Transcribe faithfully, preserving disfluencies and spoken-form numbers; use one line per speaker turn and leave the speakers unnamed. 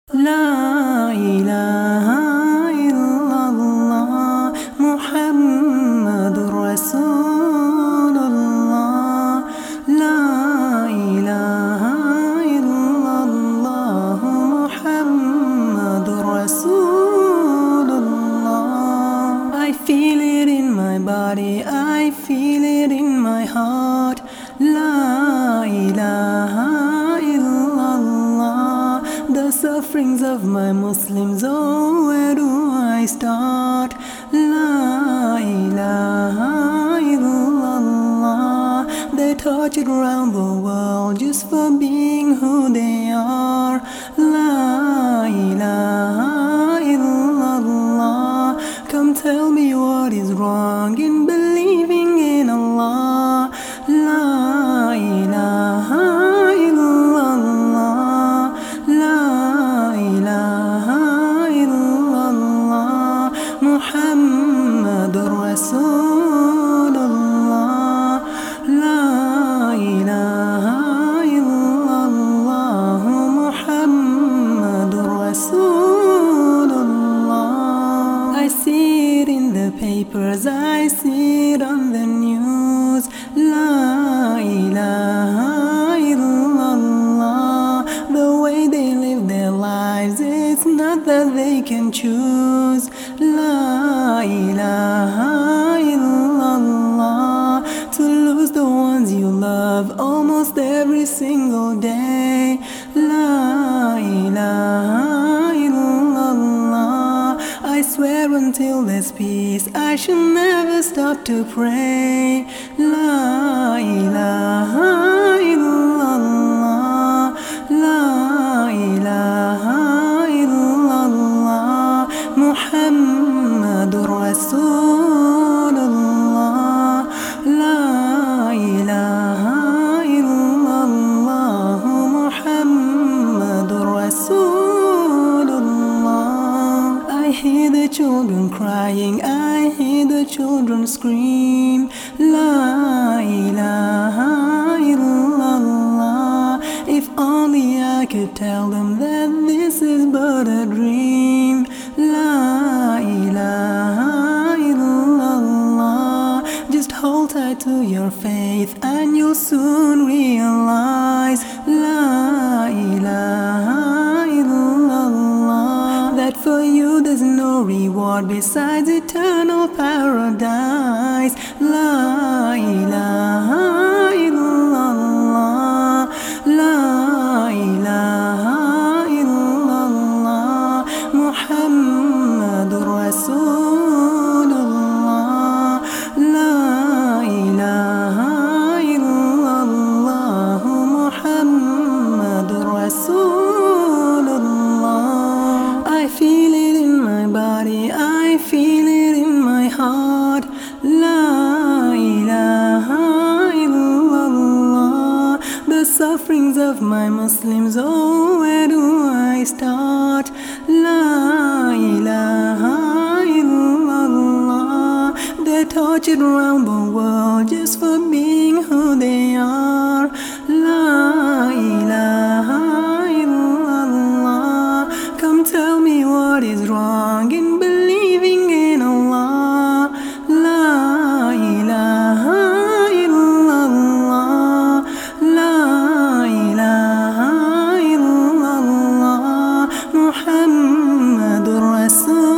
La ilaha illallah Muhammadur Rasulullah. La ilaha illallah Muhammadur Rasulullah. I feel it in my body, I feel it in my heart. La ilaha illallah. The sufferings of my Muslims, oh, where do I start? La ilaha illallah. They're tortured around the world just for being who they are. La ilaha illallah. Come tell me what is wrong in believing in Allah. La ilaha illallah. La ilaha illallah Muhammadur Rasulullah. La ilaha illallah Muhammadur Rasulullah. I see it in the papers, I see it on the news. La ilaha illallah. The way they live their lives, it's not that they can choose. La ilaha illallah. To lose the ones you love almost every single day. La ilaha illallah. I swear until there's peace I shall never stop to pray. La ilaha illallah. La ilaha illallah Muhammadur Rasulullah. La ilaha illallah Muhammadur Rasulullah. I hear the children crying, I hear the children scream. La ilaha illallah. If only I could tell them that this is but a dream. La ilaha illallah. Just hold tight to your faith and you'll soon realize. La ilaha illallah. That for you there's no reward besides eternal paradise. La ilaha illallah. La ilaha illallah Muhammadur Rasulullah. La ilaha illallah Muhammadur Rasulullah. I feel it in my body, I feel it in my heart. La ilaha illallah. The sufferings of my Muslims, oh, where do I start? La ilaha illallah. They're tortured around the world just for being who they are. La ilaha illallah. Come tell me what is wrong in believing in Allah. La ilaha illallah. La ilaha illallah Muhammadur Rasul.